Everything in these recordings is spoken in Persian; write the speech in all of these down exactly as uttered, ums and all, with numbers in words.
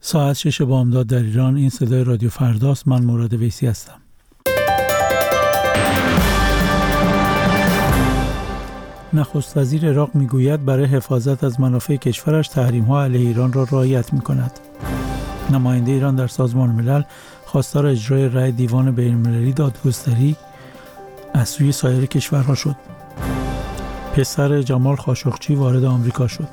ساعت شش بامداد در ایران. این صدای رادیو فرداست. من مراد ویسی هستم. نخست وزیر عراق میگوید برای حفاظت از منافع کشورش تحریم‌ها علیه ایران را رعایت می‌کند. نماینده ایران در سازمان ملل خواستار اجرای رأی دیوان بین‌المللی دادگستری از سوی سایر کشورها شد. پسر جمال خاشقچی وارد آمریکا شد.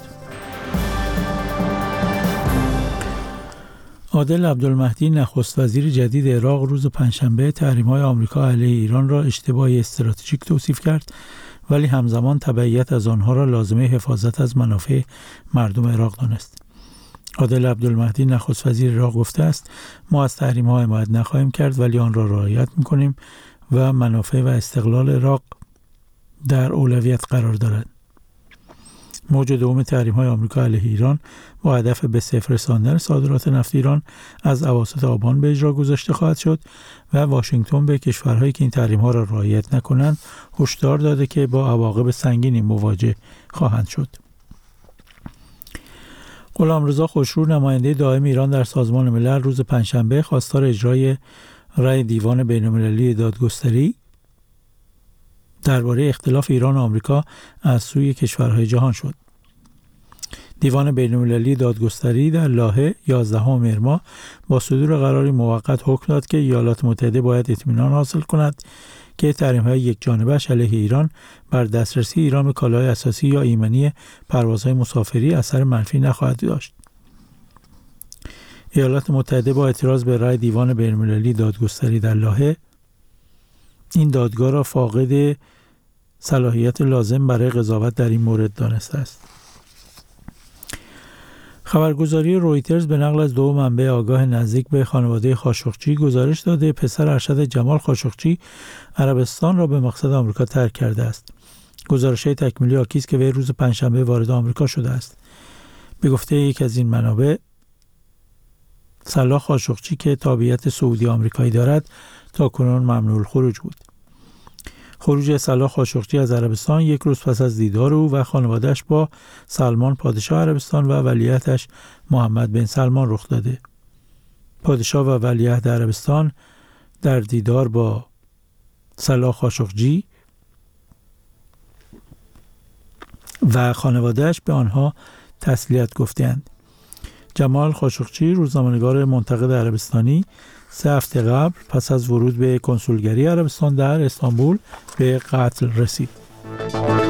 عادل عبدالمهدی نخست وزیر جدید عراق روز پنجشنبه تحریم‌های آمریکا علیه ایران را اشتباهی استراتژیک توصیف کرد، ولی همزمان تبعیت از آنها را لازمه حفاظت از منافع مردم عراق دانست. عادل عبدالمهدی نخست وزیر عراق گفته است ما از تحریم‌ها حمایت نخواهیم کرد، ولی آن را رعایت می‌کنیم و منافع و استقلال عراق در اولویت قرار دارد. موج دوم تحریم‌های آمریکا علیه ایران با هدف به صفر رساندن صادرات نفت ایران از اواسط آبان به اجرا گذاشته خواهد شد و واشنگتن به کشورهایی که این تحریم‌ها را رعایت نکنند هشدار داده که با عواقب سنگینی مواجه خواهند شد. غلامرضا خوشرو نماینده دائم ایران در سازمان ملل روز پنجشنبه خواستار اجرای رأی دیوان بین‌المللی دادگستری درباره اختلاف ایران و آمریکا از سوی کشورهای جهان شد. دیوان بین‌المللی دادگستری در لاهه یازدهم مهر ماه با صدور قراری موقت حکم داد که ایالات متحده باید اطمینان حاصل کند که تحریم‌های یکجانبه‌اش علیه ایران بر دسترسی ایران به کالاهای اساسی یا ایمنی پروازهای مسافری اثر منفی نخواهد داشت. ایالات متحده با اعتراض به رأی دیوان بین‌المللی دادگستری در لاهه این دادگاه را فاقد صلاحیت لازم برای قضاوت در این مورد دانسته است. خبرگزاری رویترز به نقل از دو منبع آگاه نزدیک به خانواده خاشقچی گزارش داده پسر ارشد جمال خاشقچی عربستان را به مقصد آمریکا ترک کرده است. گزارش‌های تکمیلی حاکی است که وی روز پنجشنبه وارد آمریکا شده است. به گفته یک از این منابع، صلاح خاشقچی که تابعیت سعودی آمریکایی دارد تا کنون ممنوع الخروج بود. خروج صلاح خاشقچی از عربستان یک روز پس از دیدار او و خانواده‌اش با سلمان پادشاه عربستان و ولیعهدش محمد بن سلمان رخ داده. پادشاه و ولیعهد عربستان در دیدار با صلاح خاشقچی و خانواده‌اش به آنها تسلیت گفتند. جمال خاشقچی روزنامه‌نگار منتقد عربستانی سه هفته قبل پس از ورود به کنسولگری عربستان در استانبول به قتل رسید.